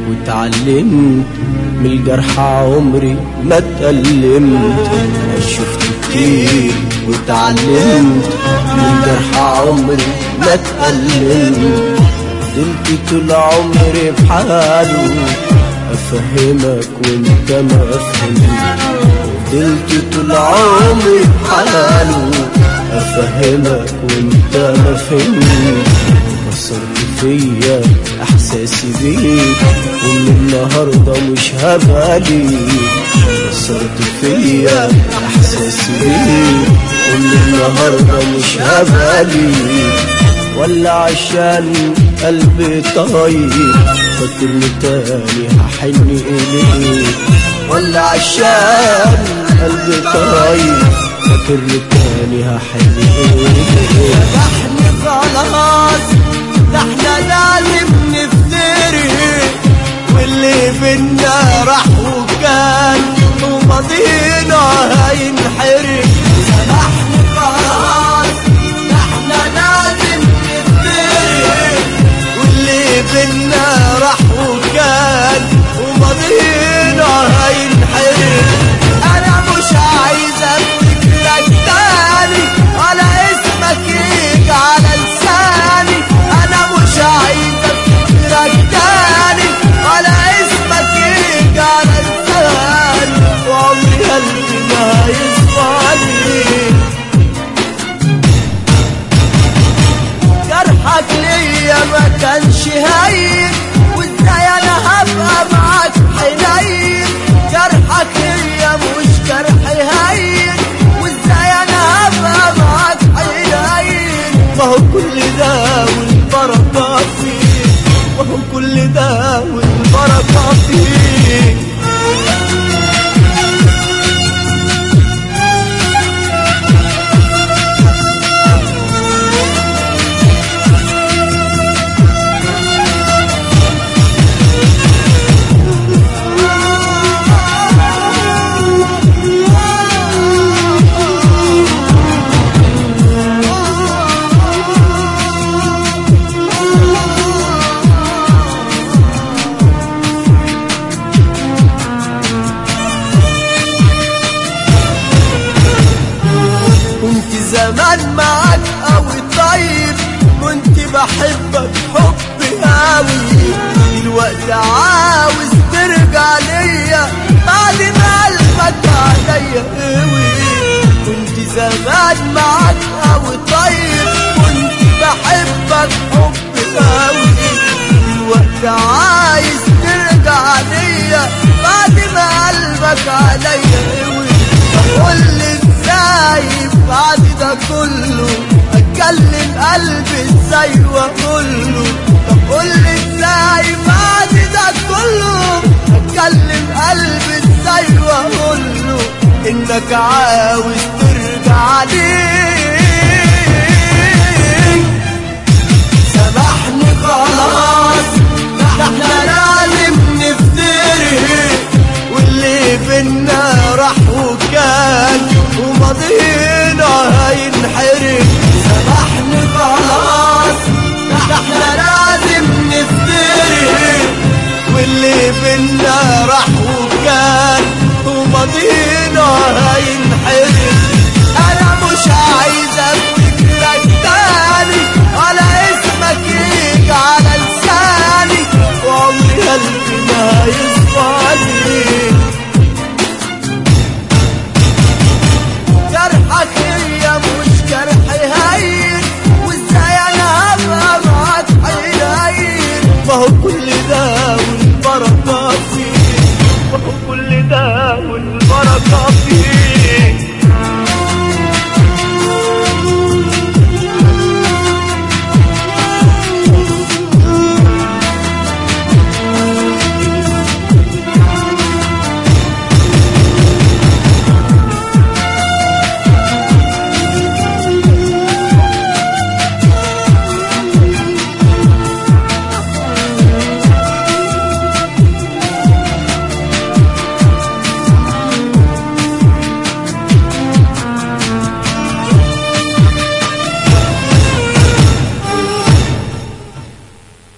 واتعلمت من الجرح عمري ما اتألمت. انا شفت كتير واتعلمت من الجرح عمري ما اتألمت. فضلت طول عمري بحاله افهمك وانت ما فهمت. فضلت طول عمري بحاله افهمك وانت ما فهمت. كسرت فيا احساسي بيك ومن النهارده مش هبالي. كسرت فيا احساسي بيك ومن النهارده مش هبالي. ولا عشان قلبي طاير فاكرني تاني هحن إليك. ولا عشان قلبي طاير فاكرني تاني هحن إليك. احنا خلاص ده احنا لازم نفترق واللي بينا راح وكان وماضينا هينحرق. احنا خلاص ده احنا لازم نفترق واللي بينا راح وكان وماضينا هينحرق. انا مش عايز افتكرك تاني ولا اسمك يجي على لساني. انا مش عايز افتكرك تاني ولا اسمك يجي على لساني. وعمري قلبي ما يصفاني. جرحك ليا ما كانش هين وازاي انا هبقى معاك حنين. جرحك ليا مش جرح هين وازاي انا هبقى معاك حنين. ما هو كل ده والبركة فيك. ما هو كل ده والبركة فيك. زمان معاك قوي طيب كنت بحبك حب قوي. دلوقتي عاوز ترجع ليا بعد ما قلبك عليا قوي. كنت زمان معاك قوي طيب كنت بحبك حب قوي. دلوقتي عايز ترجع ليا بعد ما قلبك عليا قوي. قولي ازاي بعد ده كله اتكلم قلبي ازاي واقوله. طب قولي ازاي بعد ده كله اتكلم قلبي ازاي واقوله انك عاوز ترجع ليه. سامحني خلاص ده احنا لازم نفترق واللي بينا راح وكان وماضينا هينحرق. سامحني خلاص ده احنا لازم نفترق واللي بينا راح وكان وماضينا هينحرق. انا مش عايز افتكرك تاني ولا اسمك يجي على لساني. وعمري قلبي ما يصفاني.